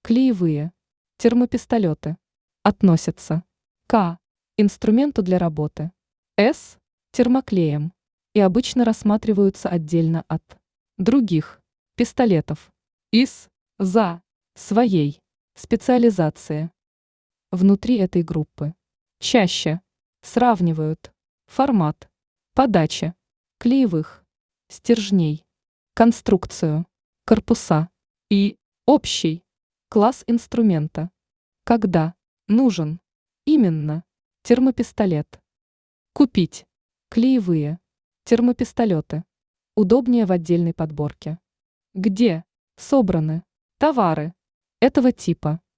Клеевые. Термопистолеты. Относятся к инструменту для работы. С. Термоклеем. И обычно рассматриваются отдельно от других пистолетов. За своей специализации. Внутри этой группы чаще сравнивают формат подачи клеевых стержней, конструкцию корпуса и общий класс инструмента, когда нужен именно термопистолет. Купить клеевые термопистолеты удобнее в отдельной подборке, где собраны товары этого типа.